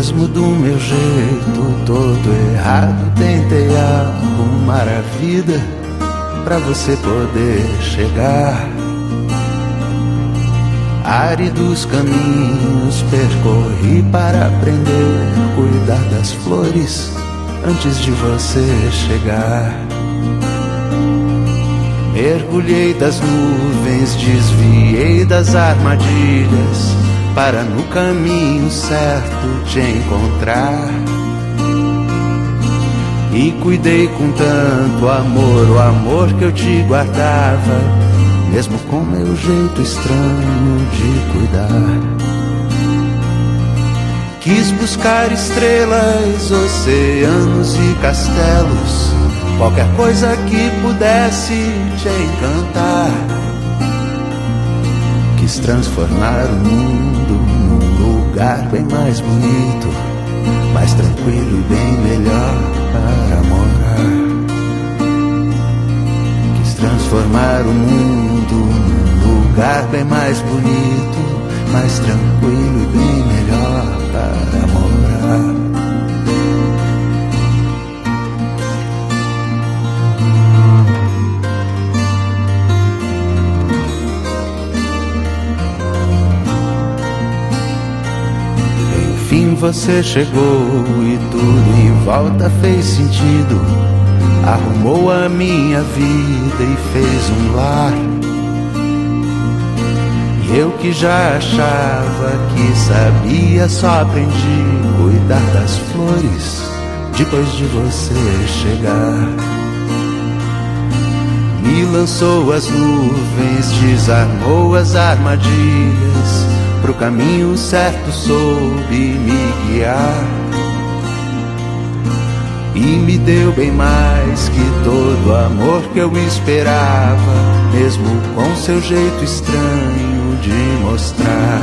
Mesmo do meu jeito todo errado, tentei arrumar a vida pra você poder chegar. Áridos caminhos percorri para aprender a cuidar das flores antes de você chegar. Mergulhei das nuvens, desviei das armadilhas para no caminho certo te encontrar. E cuidei com tanto amor, o amor que eu te guardava, mesmo com meu jeito estranho de cuidar. Quis buscar estrelas, oceanos e castelos, qualquer coisa que pudesse te encantar. Quis transformar o mundo num lugar bem mais bonito, mais tranquilo e bem melhor para morar. Quis transformar o mundo num lugar bem mais bonito, mais tranquilo e bem melhor para morar. Enfim você chegou e tudo em volta fez sentido. Arrumou a minha vida e fez um lar. E eu que já achava que sabia, só aprendi a cuidar das flores depois de você chegar. Me lançou as nuvens, desarmou as armadilhas, pro caminho certo soube me guiar. E me deu bem mais que todo o amor que eu esperava, mesmo com seu jeito estranho de mostrar.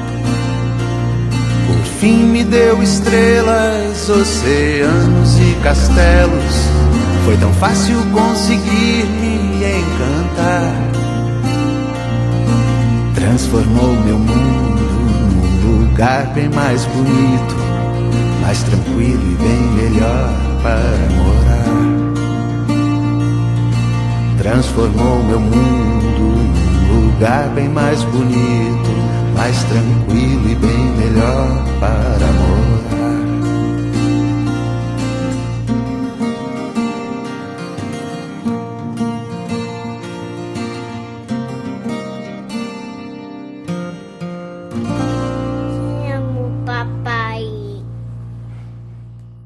Por fim me deu estrelas, oceanos e castelos, foi tão fácil conseguir me encantar. Transformou meu mundo num lugar bem mais bonito, mais tranquilo e bem melhor para morar. Transformou meu mundo num lugar bem mais bonito, mais tranquilo e bem melhor para morar.